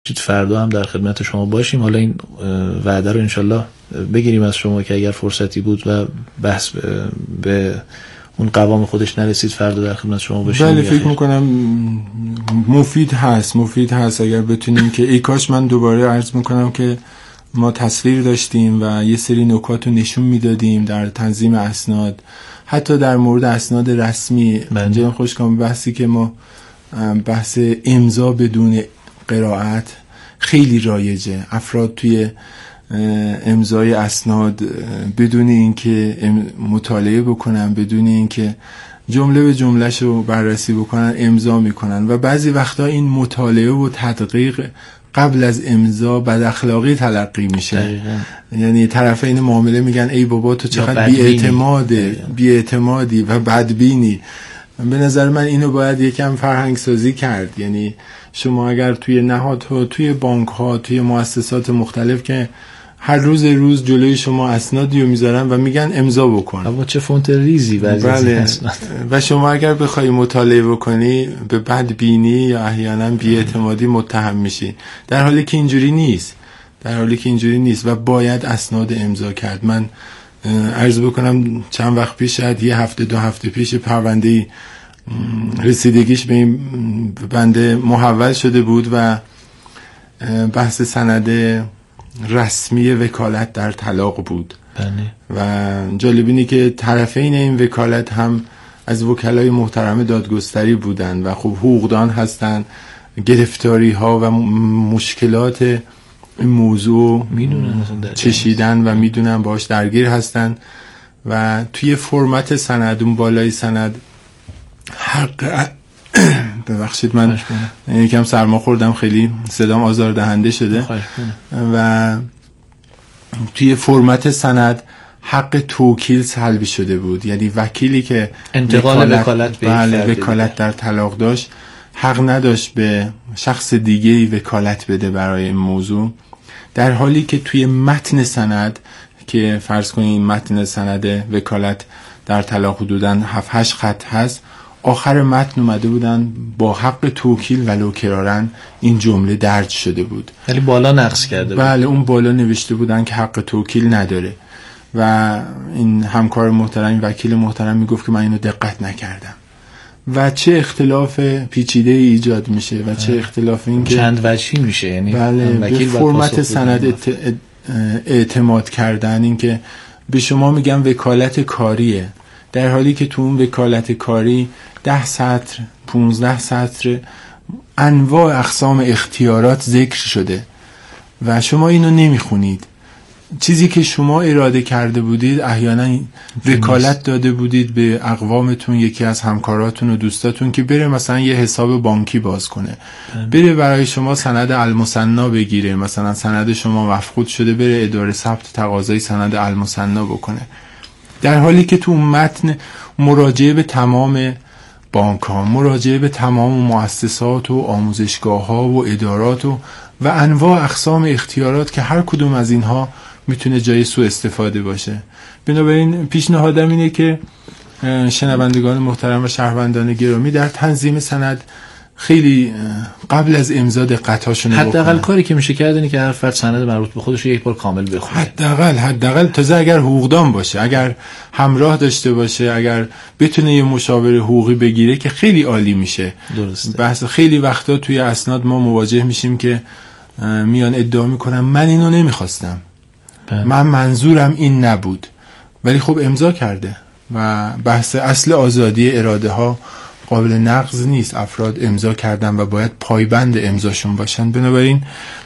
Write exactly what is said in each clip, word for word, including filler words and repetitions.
فردا هم در خدمت شما باشیم. حالا این وعده رو انشالله بگیریم از شما که اگر فرصتی بود و بحث به اون قوام خودش نرسید فردا در خدمت شما باشیم. بله فکر میکنم مفید هست مفید هست اگر بتونیم که ای کاش. من دوباره عرض میکنم که ما تصویر داشتیم و یه سری نکات رو نشون میدادیم در تنظیم اسناد، حتی در مورد اسناد رسمی. جناب خوشکام بحثی که ما بحث امضا بدون قرائت خیلی رایجه. افراد توی امضای اسناد بدون اینکه مطالعه بکنن، بدون اینکه جمله به جمله‌شو رو بررسی بکنن امضا میکنن و بعضی وقتا این مطالعه و تدقیق قبل از امضا بد اخلاقی تلقی میشه. یعنی طرفین معامله میگن ای بابا تو چقدر بی‌اعتماده بی‌اعتمادی و بدبینی. به نظر من اینو باید یکم فرهنگ سازی کرد. یعنی شما اگر توی نهادها، توی بانک ها، توی مؤسسات مختلف که هر روز روز جلوی شما اسنادی رو میذارن و میگن امضا بکن، اما چه فونت ریزی بعضی اسناد، و شما اگر بخوای مطالعه بکنی به بدبینی یا احیانا بی‌اعتمادی متهم میشی، در حالی که اینجوری نیست در حالی که اینجوری نیست و باید اسناد امضا کرد. من عرض بکنم چند وقت پیش، شاید یه هفته دو هفته پیش، پرونده‌ای رسیدگیش به این بنده محول شده بود و بحث سند رسمی وکالت در طلاق بود. بله. و جالب اینه که طرفین این وکالت هم از وکلای محترم دادگستری بودن و خب حقوقدان هستن. گرفتاری ها و مشکلات این موضوع چشیدن و میدونن باش درگیر هستن و توی فرمت سند، اون بالای سند حق ببخشید من یکم سرما خوردم، خیلی صدام آزاردهنده شده. و توی فرمت سند حق توکیل سلب شده بود. یعنی وکیلی که انتقال وکالت به بله وکالت در طلاق داشت حق نداشت به شخص دیگه‌ای وکالت بده برای این موضوع، در حالی که توی متن سند که فرض کنید متن سند وکالت در طلاق حدوداً هفت هشت خط هست، آخر متن اومده بودن با حق توکیل ولو کرارن این جمله درج شده بود. ولی بالا نقص کرده بود. بله اون بالا نوشته بودن که حق توکیل نداره و این همکار محترم، این وکیل محترم میگفت که من اینو دقت نکردم و چه اختلاف پیچیده ایجاد میشه و چه اختلاف این که چند وجهی میشه. یعنی بله به فرمت سند اعتماد کردن، این که به شما میگم وکالت کاریه، در حالی که تو اون وکالت کاری ده سطر پونزده سطر انواع اقسام اختیارات ذکر شده و شما اینو نمیخونید. چیزی که شما اراده کرده بودید احیانا وکالت داده بودید به اقوامتون، یکی از همکاراتون و دوستاتون که بره مثلا یه حساب بانکی باز کنه، بره برای شما سند المثنا بگیره، مثلا سند شما مفقود شده بره اداره ثبت تقاضای سند المثنا بکنه، در حالی که تو متن مراجعه به تمام بانک ها، مراجعه به تمام مؤسسات و آموزشگاه ها و ادارات و و انواع اقسام اختیارات که هر کدوم از اینها میتونه جای سوء استفاده باشه. بنابراین پیشنهادم اینه که شنوندگان محترم و شهروندان گرامی در تنظیم سند خیلی قبل از امضا دقتاشون بکنن. حداقل کاری که میشه کرد اینه که هر فرد سند مربوط به خودش رو یک بار کامل بخونه. حداقل حداقل تازه اگر حقوقدان باشه، اگر همراه داشته باشه، اگر بتونه یه مشاور حقوقی بگیره که خیلی عالی میشه. درسته. بحث خیلی وقتا توی اسناد ما مواجه میشیم که میان ادعا میکنن من اینو نمیخواستم، من منظورم این نبود، ولی خب امضا کرده و بحث اصل آزادی اراده ها قابل نقض نیست. افراد امضا کردن و باید پایبند امضاشون باشن. بنابراین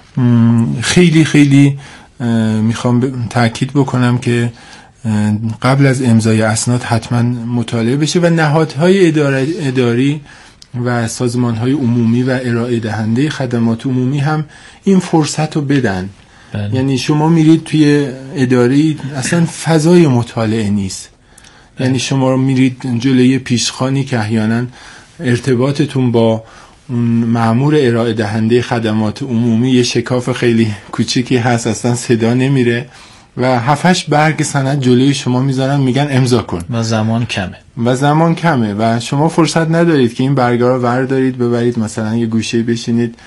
خیلی خیلی میخوام تاکید بکنم که قبل از امضای اسناد حتما مطالعه بشه و نهادهای اداری و سازمانهای عمومی و ارائه دهنده خدمات عمومی هم این فرصت رو بدن. بله. یعنی شما میرید توی اداری اصلا فضای مطالعه نیست. بله. یعنی شما میرید جلوی پیشخوانی که احیانا ارتباطتون با اون مأمور ارائه دهنده خدمات عمومی یه شکاف خیلی کوچیکی هست، اصلا صدا نمیره و هفتش برگ سند جلوی شما میذارن میگن امضا کن و زمان کمه و زمان کمه و شما فرصت ندارید که این برگا رو وردارید ببرید مثلا یه گوشه بشینید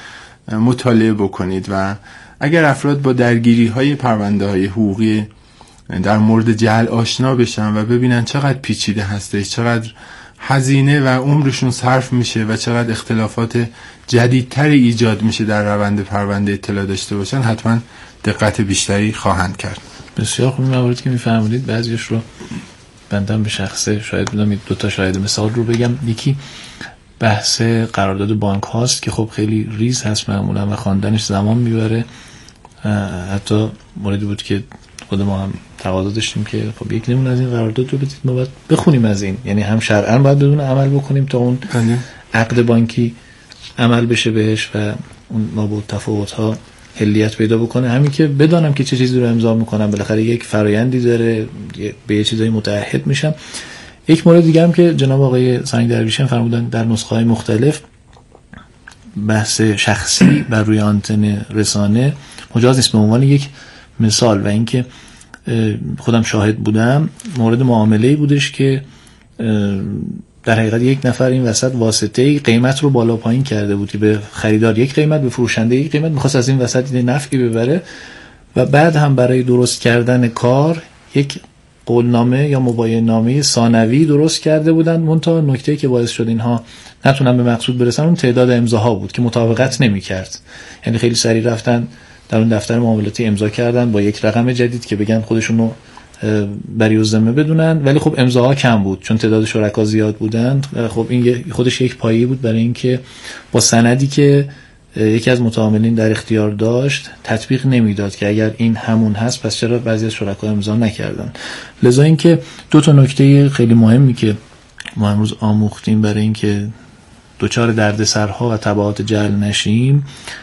مطالعه بکنید و اگر افراد با درگیری های پرونده های حقوقی در مورد جعل آشنا بشن و ببینن چقدر پیچیده هستش، چقدر هزینه و عمرشون صرف میشه و چقدر اختلافات جدیدتری ایجاد میشه در روند پرونده اطلاع داشته باشن، حتما دقت بیشتری خواهند کرد. بسیار خوب. مواردی که میفرمایید بعضیش رو بندم به شخصه شاید بدم دو تا شاید مثال رو بگم. یکی بحث قرارداد بانک هاست که خب خیلی ریز هست معمولا و خواندنش زمان میبره. حتی موردی بود که خود ما هم تقاضا داشتیم که خب یک نمونه از این قرارداد رو بدید، ما باید بخونیم از این، یعنی هم شرعاً باید بدون عمل بکنیم تا اون عقد بانکی عمل بشه بهش و اون نابود تفاوت ها حلیت پیدا بکنه، همین که بدانم که چه چیزی رو امضا میکنم، بالاخره یک فرایندی داره، به یه چیزایی متعهد میشم. یک مورد دیگه هم که جناب آقای سنگ درویشی فرمودن در نسخه های مختلف بحث شخصی بر روی آنتن رسانه مجاز نیست به عنوان یک مثال، و اینکه خودم شاهد بودم مورد معامله‌ای بودش که در حقیقت یک نفر این وسط واسطه‌ای قیمت رو بالا پایین کرده بود که به خریدار یک قیمت، به فروشنده یک قیمت، می‌خواست از این وسط این نفعی ببره و بعد هم برای درست کردن کار یک قولنامه یا مباینه‌نامه ثانوی درست کرده بودن. منتها نکته‌ای که باعث شد اینها نتونن به مقصود برسن اون تعداد امضاها بود که مطابقت نمی‌کرد. یعنی خیلی سریع رفتن در اون دفتر معاملاتی امضا کردن با یک رقم جدید که بگن خودشون رو بری الذمه بدونن، ولی خب امضاها کم بود چون تعداد شرکا زیاد بودن. خب این خودش یک پایه‌ای بود برای اینکه با سندی که یکی از متعاملین در اختیار داشت تطبیق نمیداد که اگر این همون هست پس چرا بعضی از شرکا امضا نکردن. لذا اینکه دو تا نکته خیلی مهمی که ما امروز آموختیم برای اینکه دوچار دردسرها و تبعات جعل نشیم،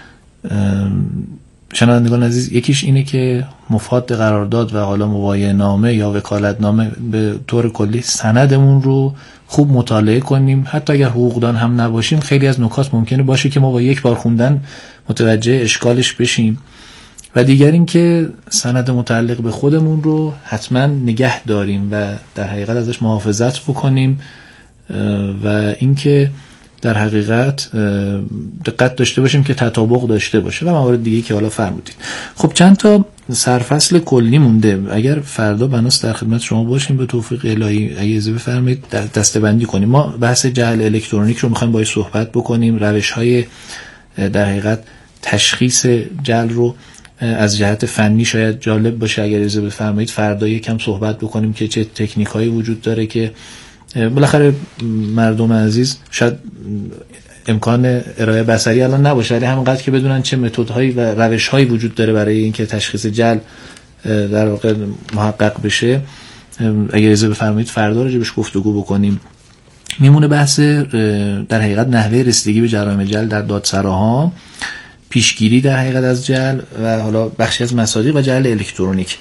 شنوندگان عزیز، یکیش اینه که مفاد قرارداد و حالا مباینه‌نامه یا وکالتنامه به طور کلی سندمون رو خوب مطالعه کنیم. حتی اگر حقوقدان هم نباشیم خیلی از نکات ممکنه باشه که ما با یک بار خوندن متوجه اشکالش بشیم. و دیگر این که سند متعلق به خودمون رو حتما نگه داریم و در حقیقت ازش محافظت بکنیم و اینکه در حقیقت دقت داشته باشیم که تطابق داشته باشه و موارد دیگه که حالا فرمودید. خب چند تا سرفصل کلی مونده، اگر فردا بناس در خدمت شما باشیم به توفیق الهی اگه اجازه بفرمایید دسته‌بندی کنیم. ما بحث جعل الکترونیک رو می‌خوایم باهاش صحبت بکنیم، روش‌های در حقیقت تشخیص جعل رو از جهت فنی شاید جالب باشه اگر اجازه بفرمایید فردا یکم صحبت بکنیم که چه تکنیک‌هایی وجود داره که بالاخره مردم عزیز شاید امکان ارائه بصری الان نباشه، ولی همینقدر که بدونن چه متدهایی و روش‌هایی وجود داره برای اینکه تشخیص جعل در واقع محقق بشه، اگه اجازه بفرمایید فردا راجعش گفتگو بکنیم. میمونه بحث در حقیقت نحوه رسیدگی به جرایم جعل در دادسراها، پیشگیری در حقیقت از جعل و حالا بخشی از مصادیق و جعل الکترونیک.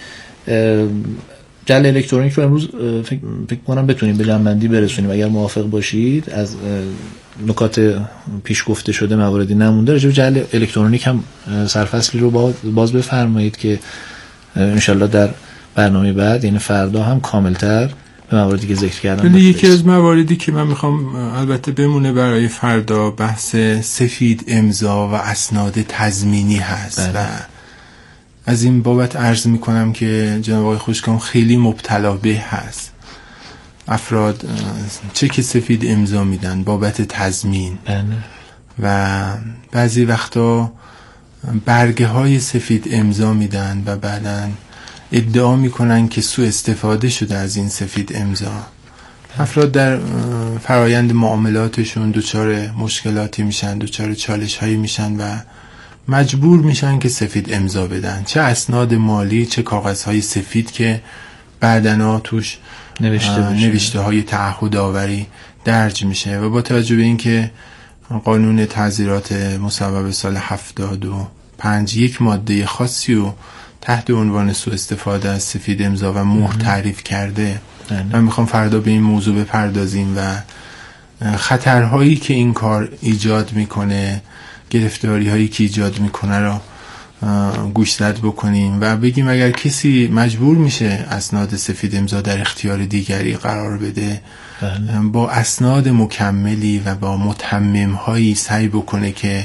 جعل الکترونیک رو امروز فکر فکر کنم بتونیم به جمع‌بندی برسونیم اگر موافق باشید. از نکات پیش گفته شده مواردی نمونده. راجع به جعل الکترونیک هم سرفصلی رو باز بفرمایید که انشالله در برنامه بعد یعنی فردا هم کاملتر به مواردی که ذکر کردم. یکی از مواردی که من میخوام البته بمونه برای فردا بحث سفید امضا و اسناد تضمینی هست. بله. و از این بابت عرض میکنم که جناب آقای خوشکام خیلی مبتلا به هست. افراد چک سفید امضا میدن بابت تضمین. بله. و بعضی وقتا برگه های سفید امضا میدن و بعدن ادعا میکنن که سوء استفاده شده از این سفید امضا. افراد در فرایند معاملاتشون دچار مشکلاتی میشن، دچار چالش هایی میشن و مجبور میشن که سفید امضا بدن، چه اسناد مالی چه کاغذهای سفید که بعدنا توش نوشته, نوشته های تعهد آوری درج میشه. و با توجه به اینکه قانون تعزیرات مصوب سال هفتاد و پنج یک ماده خاصی و تحت عنوان سوء استفاده از سفید امضا و مهر تعریف کرده، من میخوام فردا به این موضوع بپردازیم و خطرهایی که این کار ایجاد میکنه، گرفتاری هایی که ایجاد میکنه را گوشزد بکنیم و بگیم اگر کسی مجبور میشه اسناد سفید امضا در اختیار دیگری قرار بده، با اسناد مکملی و با متمم هایی سعی بکنه که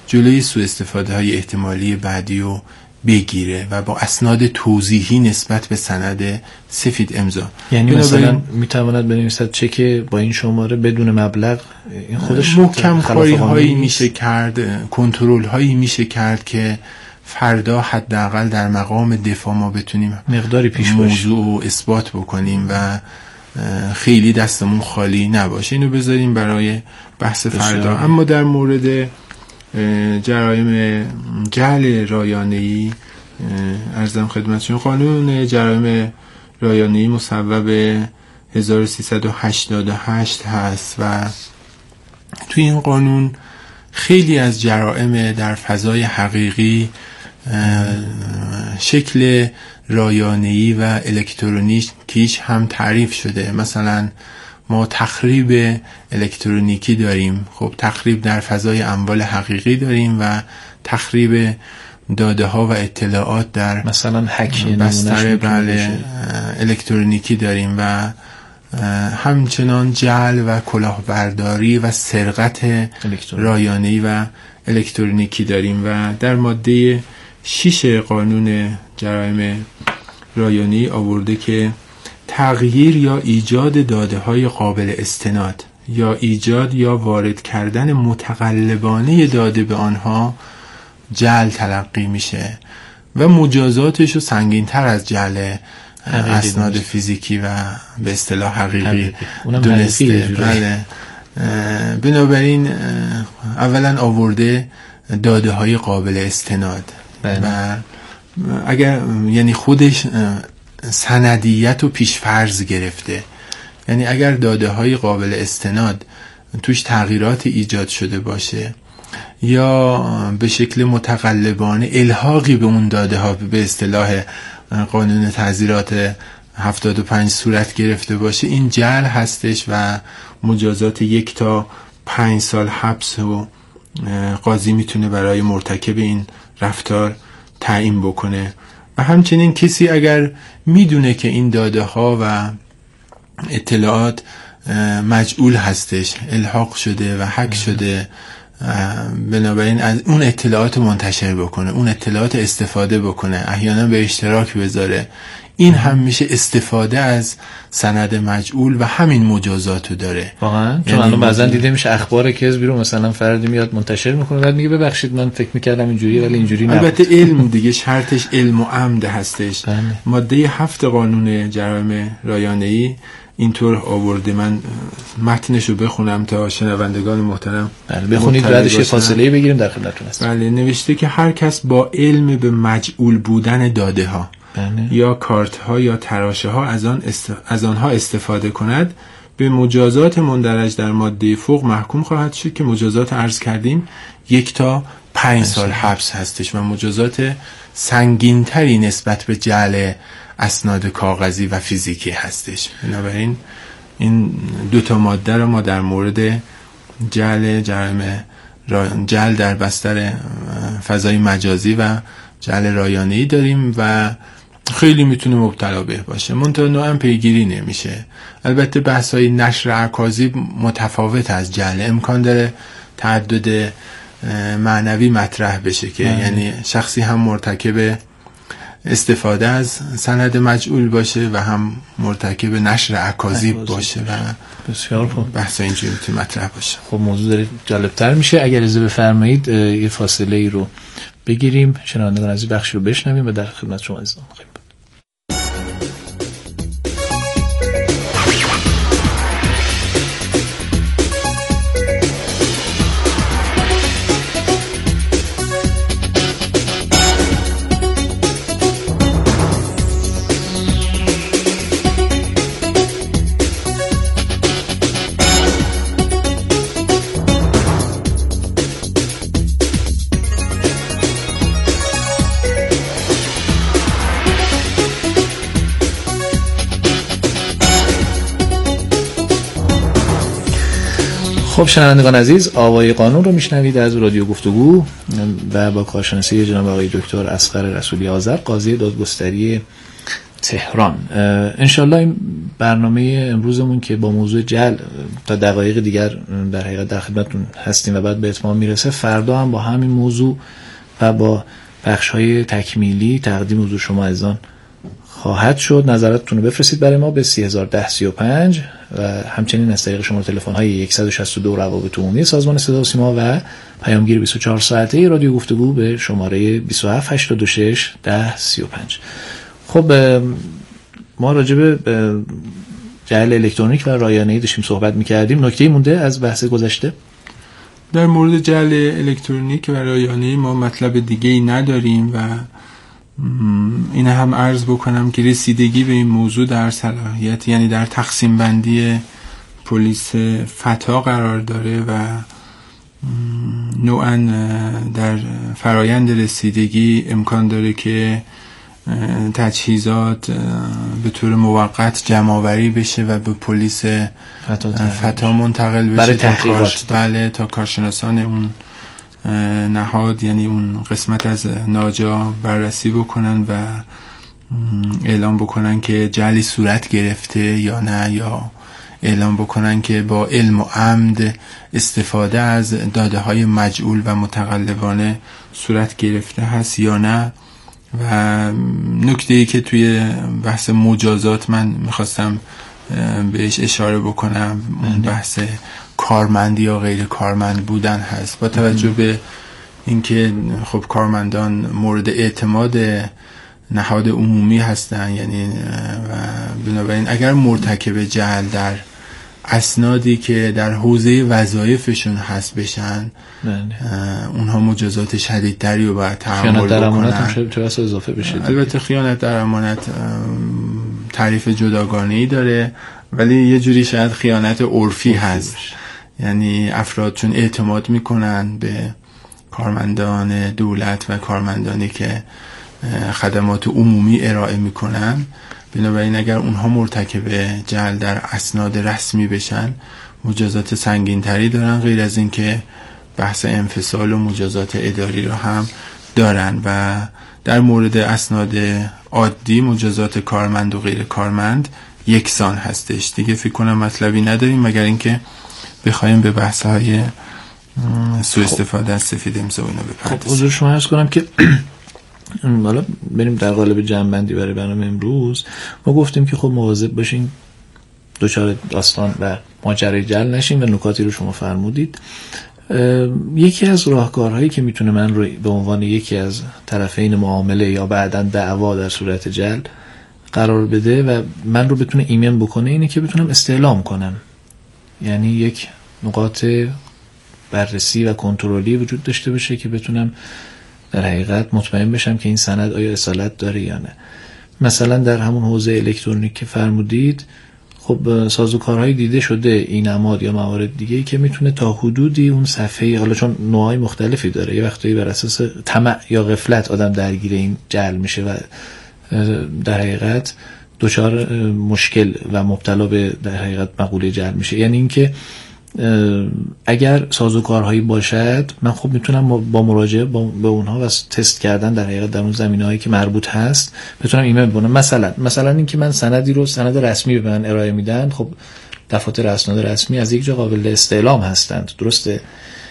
جلوی سوء استفاده های احتمالی بعدی رو بگیره و با اسناد توضیحی نسبت به سند سفید امضا. یعنی مثلا میتواند بنویسد چک با این شماره بدون مبلغ، این خودش محکم کاری هایی میشه کرد، کنترل هایی میشه کرد که فردا حداقل در مقام دفاع ما بتونیم مقداری پیش موضوع و اثبات بکنیم و خیلی دستمون خالی نباشه. اینو بذاریم برای بحث فردا. اما در مورد جرایم جعل رایانه‌ای عرضم خدمتشون، قانون جرایم رایانه‌ای مصوب هزار و سیصد و هشتاد و هشت هست و توی این قانون خیلی از جرائم در فضای حقیقی شکل رایانه‌ای و الکترونیکیش هم تعریف شده. مثلا ما تخریب الکترونیکی داریم، خب تخریب در فضای اموال حقیقی داریم و تخریب داده ها و اطلاعات در مثلا هک بستر بله الکترونیکی داریم و همچنان جعل و کلاهبرداری و سرقت رایانه‌ای و الکترونیکی داریم و در ماده شش قانون جرایم رایانه‌ای آورده که تغییر یا ایجاد داده های قابل استناد یا ایجاد یا وارد کردن متقلبانه داده به آنها جعل تلقی میشه و مجازاتش رو سنگین تر از جعل اسناد فیزیکی و به اصطلاح حقیقی دونسته. بله. بنابراین اولا آورده داده های قابل استناد بله. و اگر یعنی خودش سندیت و پیشفرض گرفته، یعنی اگر داده های قابل استناد توش تغییرات ایجاد شده باشه یا به شکل متقلبانه الحاقی به اون داده ها به اصطلاح قانون تعزیرات هفتاد و پنج صورت گرفته باشه، این جعل هستش و مجازات یک تا پنج سال حبس و قاضی میتونه برای مرتکب این رفتار تعیین بکنه. و همچنین کسی اگر میدونه که این داده ها و اطلاعات مجعول هستش، الحاق شده و هک شده، بنابراین از اون اطلاعات منتشر بکنه، اون اطلاعات استفاده بکنه، احیانا به اشتراک بذاره، این هم میشه استفاده از سند مجعول و همین مجازاتو داره. واقعا چون الان بعضا دیده میشه اخبار کذبی رو مثلا فردی میاد منتشر میکنه بعد میگه ببخشید من فکر میکردم اینجوری ولی اینجوری نبود. البته علم دیگه شرطش علم و عمد هستش. بله. ماده هفت قانون جرایم رایانه‌ای اینطور آورده، من متنشو بخونم تا شنوندگان محترم بله بخونید بعدش یه فاصله بگیریم در خدمتتون هستم. بله. نوشته که هر کس با علم به مجعول بودن داده ها بله. یا کارت ها یا تراشه ها از آن است... از آنها استفاده کند به مجازات مندرج در ماده فوق محکوم خواهد شد که مجازات عرض کردیم یک تا پنج سال حبس هستش و مجازات سنگینتری نسبت به جعل اسناد کاغذی و فیزیکی هستش. بنابراین این دو تا ماده رو ما در مورد جعل جرم جعل در بستر فضای مجازی و جعل رایانه‌ای داریم و خیلی میتونه مبتلا به باشه، منتها نوعا پیگیری نمیشه. البته بحث‌های نشر اکاذیب متفاوت از جعل، امکان داره تعدد معنوی مطرح بشه که معنی. یعنی شخصی هم مرتکب استفاده از سند مجعول باشه و هم مرتکب نشر اکاذیب باشه و بسیار خوب بحث اینجوری میتونه مطرح باشه. خب موضوع داره جالبتر میشه. اگر اجازه بفرمایید یه فاصله ای رو بگیریم، شنوندگان از این بخش رو بشنویم و در خدمت شما عزیزان خواهیم بود. خب شنوندگان عزیز، آوای قانون رو میشنوید از رادیو گفتگو و با کارشناسی جناب آقای دکتر اصغر رسولی آذر، قاضی دادگستری تهران. انشالله این برنامه امروزمون که با موضوع جل تا دقایق دیگر در حقیقت در خدمتتون هستیم و بعد به اتمام میرسه، فردا هم با همین موضوع و با بخش‌های تکمیلی تقدیم حضور شما عزیزان خواهد شد. نظراتتون رو بفرستید برای ما به سی هزار و ده سی و پنج و همچنین از طریق شماره تلفن‌های صد و شصت و دو روابط عمومی سازمان صدا و سیما و پیامگیر بیست و چهار ساعته رادیو گفتگو به شماره بیست و هفت هشتاد و شش ده سی و پنج. خب ما راجع به جعل الکترونیک و رایانه‌ای داشتیم صحبت می‌کردیم. نکته‌ای مونده از بحث گذشته؟ در مورد جعل الکترونیک و رایانه‌ای ما مطلب دیگه‌ای نداریم و این هم عرض بکنم که رسیدگی به این موضوع در صلاحیت، یعنی در تقسیم بندی پلیس فتا قرار داره و نوعاً در فرایند رسیدگی امکان داره که تجهیزات به طور موقت جمع‌آوری بشه و به پلیس فتا, فتا منتقل بشه تا کارش... بله تا کارشناسان اون نهاد، یعنی اون قسمت از ناجا بررسی بکنن و اعلام بکنن که جعلی صورت گرفته یا نه، یا اعلام بکنن که با علم و عمد استفاده از داده های مجعول و متقلبانه صورت گرفته هست یا نه. و نکته‌ای که توی بحث مجازات من میخواستم بهش اشاره بکنم اون بحث کارمندی یا غیر کارمند بودن هست. با توجه به اینکه خب کارمندان مورد اعتماد نهاد عمومی هستن، یعنی و بنابراین اگر مرتکب جعل در اسنادی که در حوزه وظایفشون هست بشن، اونها مجازات شدیدتری رو باید تحمل بکنن. خیانت در امانت هم شاید چه اضافه بشه. البته خیانت در امانت تعریف جداگانه‌ای داره، ولی یه جوری شاید خیانت عرفی هست، یعنی افراد چون اعتماد میکنن به کارمندان دولت و کارمندانی که خدمات عمومی ارائه میکنن، بنابراین اگر اونها مرتکب جعل در اسناد رسمی بشن مجازات سنگین تری دارن، غیر از این که بحث انفصال و مجازات اداری رو هم دارن. و در مورد اسناد عادی مجازات کارمند و غیر کارمند یکسان هستش. دیگه فکر کنم مطلبی نداریم مگر اینکه بخوایم به بحث های سوء استفاده از سفید امضا اینا بپردازیم. خب حضور شما عرض کنم که حالا بریم در قالب جمع‌بندی برای برنامه امروز. ما گفتیم که خب مواظب باشین دچار داستان و ماجرای جعل نشین و نکاتی رو شما فرمودید. یکی از راهکارهایی که میتونه من رو به عنوان یکی از طرفین معامله یا بعداً دعوا در صورت جعل قرار بده و من رو بتونه ایمن بکنه اینه که بتونم استعلام کنم، یعنی یک نقاط بررسی و کنترلی وجود داشته باشه که بتونم در حقیقت مطمئن بشم که این سند آیا اصالت داره یا نه. مثلا در همون حوزه الکترونیک که فرمودید، خب سازوکارهای دیده شده این نماد یا موارد دیگه‌ای که میتونه تا حدودی اون صفحه، حالا چون نوعای مختلفی داره، یه وقتایی بر اساس طمع یا غفلت آدم درگیر این جعل میشه و در حقیقت دچار مشکل و مبتلا به در حقیقت مقوله جعل میشه. یعنی اینکه اگر سازوکارهایی باشد من خب میتونم با مراجعه به اونها و تست کردن در حقیقت در اون زمینه‌هایی که مربوط هست بتونم ایمن بکنم. مثلا مثلا اینکه من سندی رو سند رسمی به من ارائه میدن، خب دفاتر اسناد رسمی از یک جا قابل استعلام هستند، درسته؟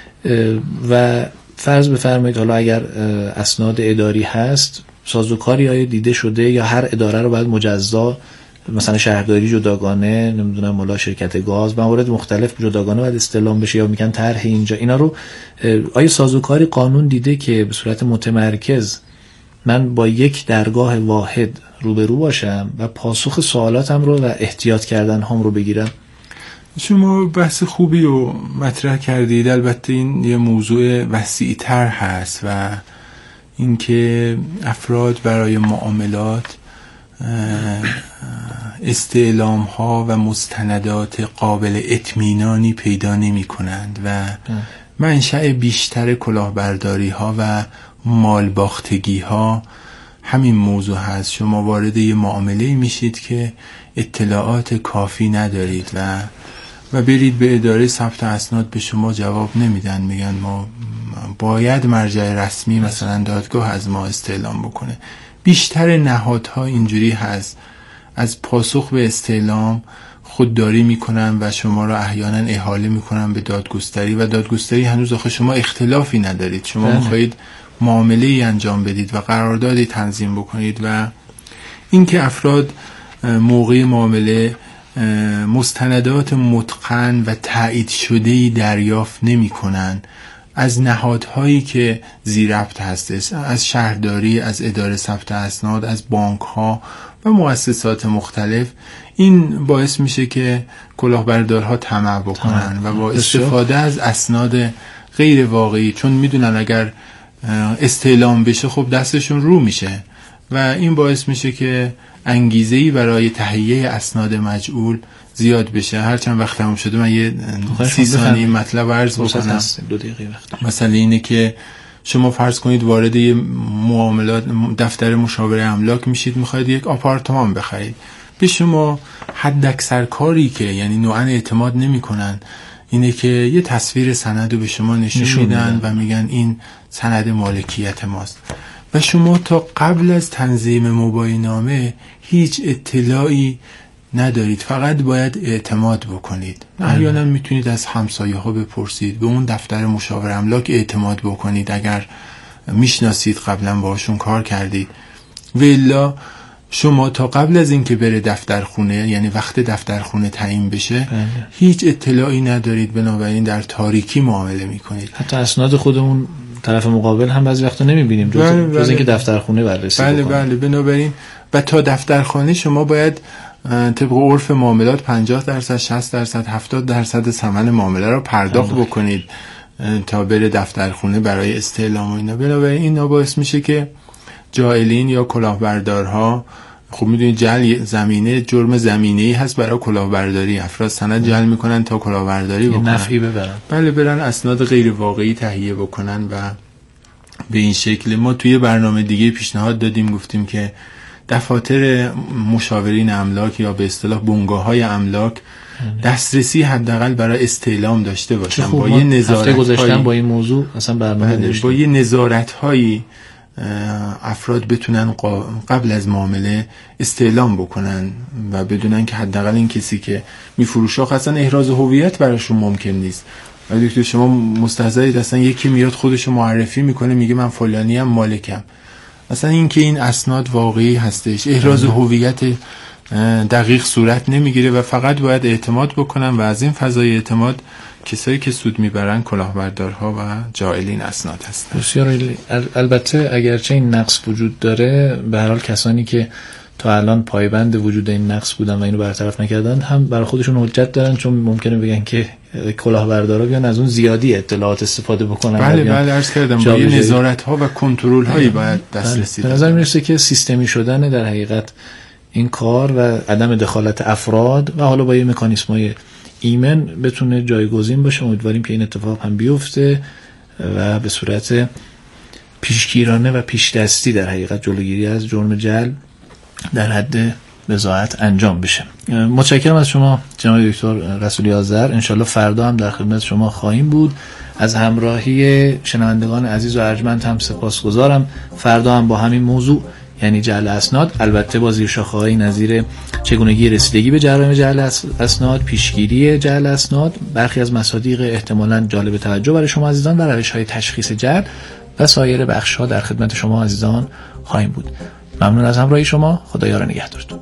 و فرض بفرمایید حالا اگر اسناد اداری هست، سازوکاری های دیده شده یا هر اداره رو باید مجزا، مثلا شهرداری جداگانه، نمیدونم مالا شرکت گاز، موارد مختلف جداگانه باید استعلام بشه یا میگن طرح اینجا، اینا رو آیا سازوکاری قانون دیده که به صورت متمرکز من با یک درگاه واحد روبرو باشم و پاسخ سوالاتم رو و احتیاط کردن هم رو بگیرم؟ شما بحث خوبی رو مطرح کردید. البته این یه موضوع وسیع‌تر هست و اینکه افراد برای معاملات استعلام ها و مستندات قابل اطمینانی پیدا نمی کنند و منشأ بیشتر کلاهبرداری ها و مالباختگی ها همین موضوع هست. شما وارد یه معامله میشید که اطلاعات کافی ندارید و و برید به اداره ثبت اسناد، به شما جواب نمیدن، میگن ما باید مرجع رسمی مثلا دادگاه از ما استعلام بکنه. بیشتر نهادها اینجوری هست، از پاسخ به استعلام خودداری میکنن و شما را احیانا احاله میکنن به دادگستری و دادگستری هنوز آخه شما اختلافی ندارید، شما میخواهید معامله ای انجام بدید و قراردادی تنظیم بکنید و اینکه افراد موقع معامله مستندات متقن و تایید شده‌ای دریافت نمی‌کنن از نهادهایی که ذی‌ربط هست، از شهرداری، از اداره ثبت اسناد، از بانک‌ها و مؤسسات مختلف، این باعث میشه که کلاهبردارها طمع بکنن و با استفاده از اسناد غیر واقعی، چون میدونن اگر استعلام بشه خب دستشون رو میشه و این باعث میشه که انگیزه‌ای برای تهیه اسناد مجعول زیاد بشه. هر چند وقت تموم شده من یه سی ثانیه مطلب عرض بکنم. دو دقیقه وقت. مثلا اینه که شما فرض کنید وارد یه معاملات دفتر مشاوره املاک میشید، میخواید یک آپارتمان بخرید، به شما حد اکثر کاری که یعنی نوعاً اعتماد نمیکنن اینه که یه تصویر سند رو به شما نشون, نشون میدن, میدن و میگن این سند مالکیت ماست و شما تا قبل از تنظیم مباینامه هیچ اطلاعی ندارید، فقط باید اعتماد بکنید. احیانا میتونید از همسایه ها بپرسید، به اون دفتر مشاور املاک اعتماد بکنید اگر میشناسید، قبلا باشون کار کردید. و الا شما تا قبل از اینکه بره دفتر خونه، یعنی وقت دفتر خونه تعیین بشه، بله. هیچ اطلاعی ندارید، بنابراین در تاریکی معامله میکنید. حتی اسناد خودمون طرف مقابل هم بعضی وقتا نمیبینیم جز, بله بله. جز اینکه دفتر خونه بررسی بله بکنیم. بله بنابراین و تا دفتر خانه شما باید طبق عرف معاملات پنجاه درصد، شصت درصد، هفتاد درصد ثمن معامله را پرداخت بله. بکنید تا بره دفتر خونه برای استعلام و اینا. بنابراین اینا باعث میشه که جائلین یا کلاهبردارها، خب میدونید جعل زمینه جرم زمینه‌ای هست برای کلاهبرداری، افراد سند جعل میکنن تا کلاهبرداری بکنن، نفعی ببرن، بله برن اسناد غیر واقعی تهیه بکنن و به این شکل. ما توی برنامه دیگه پیشنهاد دادیم، گفتیم که دفاتر مشاورین املاک یا به اصطلاح بنگاه‌های املاک دسترسی حداقل برای استعلام داشته باشن، با یه نظارت گذاشتن با این موضوع اصلا برنامه داشتیم، با یه نظارت‌هایی افراد بتونن قبل از معامله استعلام بکنن و بدونن که حداقل این کسی که میفروشه اصلا احراز هویت براشون ممکن نیست. ولی دکتر شما مستحضرید اصلا یکی میاد خودشو معرفی میکنه میگه من فلانی ام مالکم، اصلا این که این اسناد واقعی هستش، احراز هویت دقیق صورت نمیگیره و فقط باید اعتماد بکنن و از این فضای اعتماد کسایی که سود میبرن کلاهبردارها و جائلین اسناد هستن. بسیار. البته اگرچه این نقص وجود داره، به هر حال کسانی که تا الان پایبند وجود این نقص بودن و اینو برطرف نکردن هم برای خودشون حجت دارن، چون ممکنه بگن که کلاهبردارا بیان از اون زیادی اطلاعات استفاده بکنن. بله بله عرض کردم با نظارت ها و کنترل هایی باید دسترسی بله. به نظر میرسه که سیستمی شدن در حقیقت این کار و عدم دخالت افراد و حالا با یه مکانیسم‌های ایمن بتونه جایگزین باشه. امیدواریم که این اتفاق هم بیفته و به صورت پیشگیرانه و پیش دستی در حقیقت جلوگیری از جرم جعل در حد بضاعت انجام بشه. متشکرم از شما جناب دکتر رسولی آذر. انشالله فردا هم در خدمت شما خواهیم بود. از همراهی شنوندگان عزیز و ارجمند هم سپاسگزارم. فردا هم با همین موضوع، یعنی جعل اسناد، البته با زیرشاخه‌های نظیر چگونگی رسیدگی به جرایم جعل اسناد، پیشگیری جعل اسناد، برخی از مصادیق احتمالاً جالب توجه برای شما عزیزان و روش‌های تشخیص جعل و سایر بخش‌ها در خدمت شما عزیزان خواهیم بود. ممنون از همراهی شما. خدایا را نگهدارتون.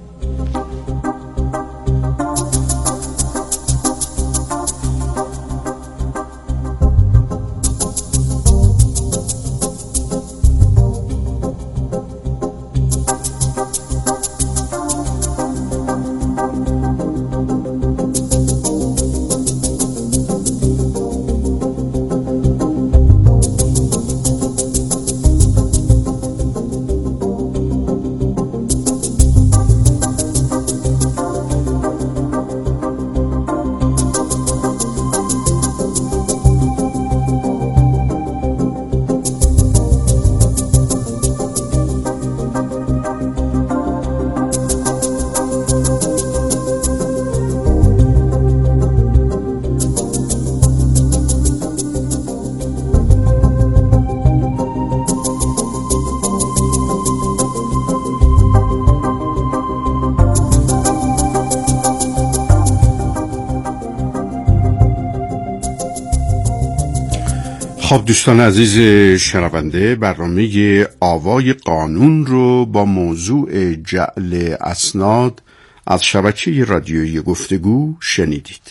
خب دوستان عزیز شنونده، برنامه آوای قانون رو با موضوع جعل اسناد از شبکه رادیویی گفتگو شنیدید.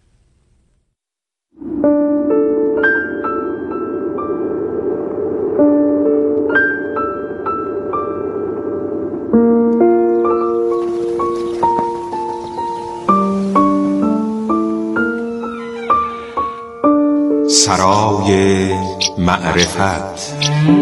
سرای معرفت.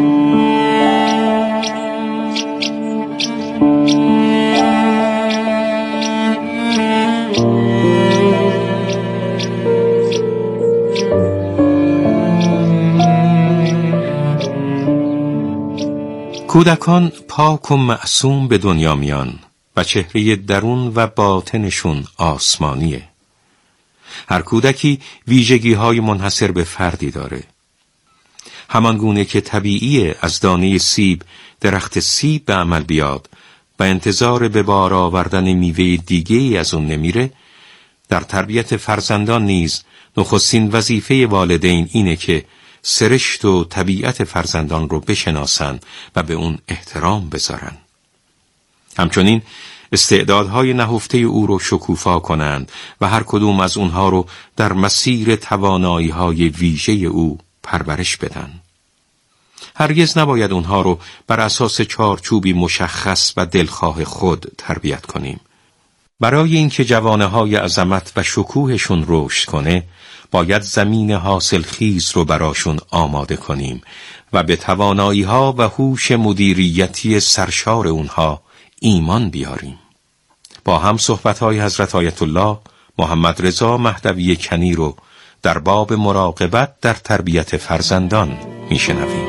کودکان پاک و معصوم به دنیا میان و چهره درون و باطنشون آسمانیه. هر کودکی ویژگی‌های منحصر به فردی داره. همان گونه که طبیعیه از دانه سیب درخت سیب به عمل بیاد و انتظار به بار آوردن میوه دیگه‌ای از اون نمیره، در تربیت فرزندان نیز نخستین وظیفه والدین اینه که سرشت و طبیعت فرزندان رو بشناسن و به اون احترام بذارن. همچنین استعدادهای نهفته او رو شکوفا کنند و هر کدوم از اونها رو در مسیر توانایی‌های ویژه او پرورش بدن. هرگز نباید اونها رو بر اساس چارچوبی مشخص و دلخواه خود تربیت کنیم. برای اینکه جوانه‌های عظمت و شکوهشون رشد کنه، باید زمین حاصل خیز رو براشون آماده کنیم و به توانایی‌ها و هوش مدیریتی سرشار اونها ایمان بیاریم. با هم صحبت‌های حضرت آیت الله محمد رضا مهدوی کنی رو در باب مراقبت در تربیت فرزندان میشنویم.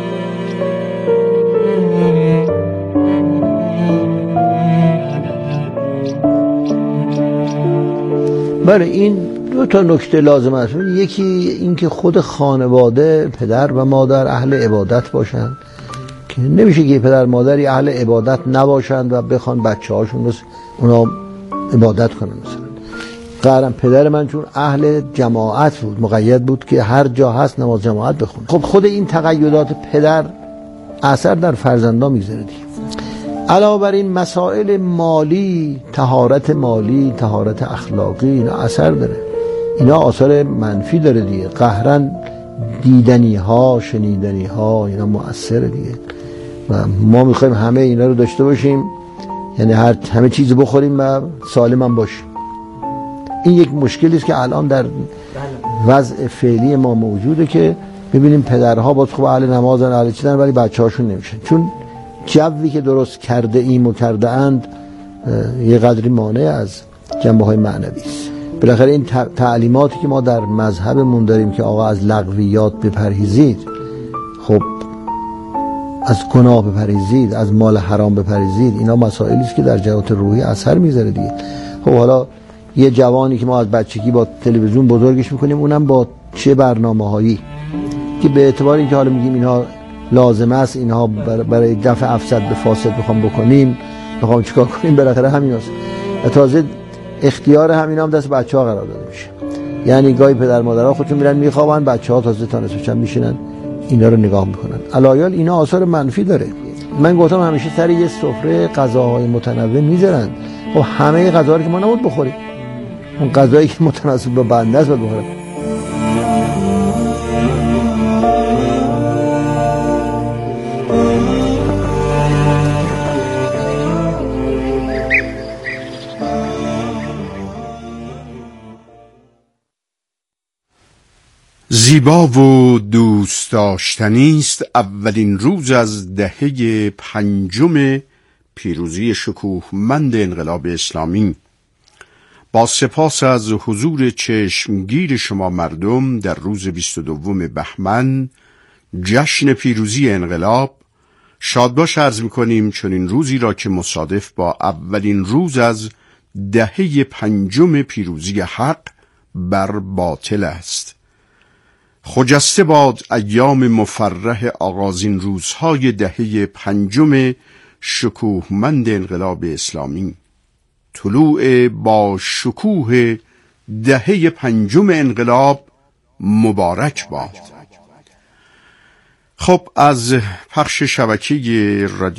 بله، این دو تا نکته لازم است. یکی اینکه خود خانواده، پدر و مادر اهل عبادت باشند، که نمیشه که پدر مادری اهل عبادت نباشند و بخوان بچه هاشون رو اونا عبادت کنن. مثلا قرارم پدر من چون اهل جماعت بود، مقید بود که هر جا هست نماز جماعت بخونه. خب خود این تقیدات پدر اثر در فرزندان میذاره دیگه. علاوه بر این مسائل مالی، طهارت مالی، طهارت اخلاقی، اینا اثر داره. اینا آثار منفی داره دیگه. قهرن دیدنی ها، شنیدنی ها، اینا مؤثره دیگه. و ما میخوایم همه اینا رو داشته باشیم، یعنی هر همه چیز بخوریم و سالم هم باشیم. این یک مشکلی است که الان در وضع فعلی ما موجوده که ببینیم پدرها باز خوب اهل نمازن، اهل چیزن، ولی بچه‌هاشون نمیشن، چون جوی که درست کرده ایم و کرده اند یه قدری مانع از جنبه های معنوی است. بالاخره این تعلیماتی که ما در مذهبمون داریم که آقا از لغویات بپرهیزید، خب از گناه بپرهیزید، از مال حرام بپرهیزید، اینا مسائلی است که در جهات روحی اثر میذاره دیگه. خب حالا یه جوانی که ما از بچگی با تلویزیون بزرگش میکنیم، اونم با چه برنامه‌هایی که به اعتبار اینکه حالا میگیم اینها لازمه است، اینها برای دفع افسد به فاسد بخوام بکنیم، بخوام چیکار کنیم، بالاخره همین است. و تازه اختیار همین هم دست بچه‌ها قرار داده میشه. یعنی گاهی پدر مادرها خودشون میرن میخوابن، بچه‌ها تازه تا نصف شب میشینن اینا رو نگاه میکنن. علایال اینا آثار منفی داره. من گفتم همیشه سر یه سفره غذاهای متنوع میذارن. خب همه غذاها رو که ما نباید بخوریم، اون غذایی که متناسب با بنده است باید بخوریم. زیبا و دوست داشتنی است اولین روز از دهه پنجم پیروزی شکوهمند انقلاب اسلامی. با سپاس از حضور چشمگیر شما مردم در روز بیست و دوم بهمن، جشن پیروزی انقلاب، شادباش عرض می‌کنیم چون این روزی را که مصادف با اولین روز از دهه پنجم پیروزی حق بر باطل است. خجسته باد ایام مفرح آغازین روزهای دهه پنجم شکوهمند انقلاب اسلامی. طلوع با شکوه دهه پنجم انقلاب مبارک باد. خب از پخش شبکه رادیو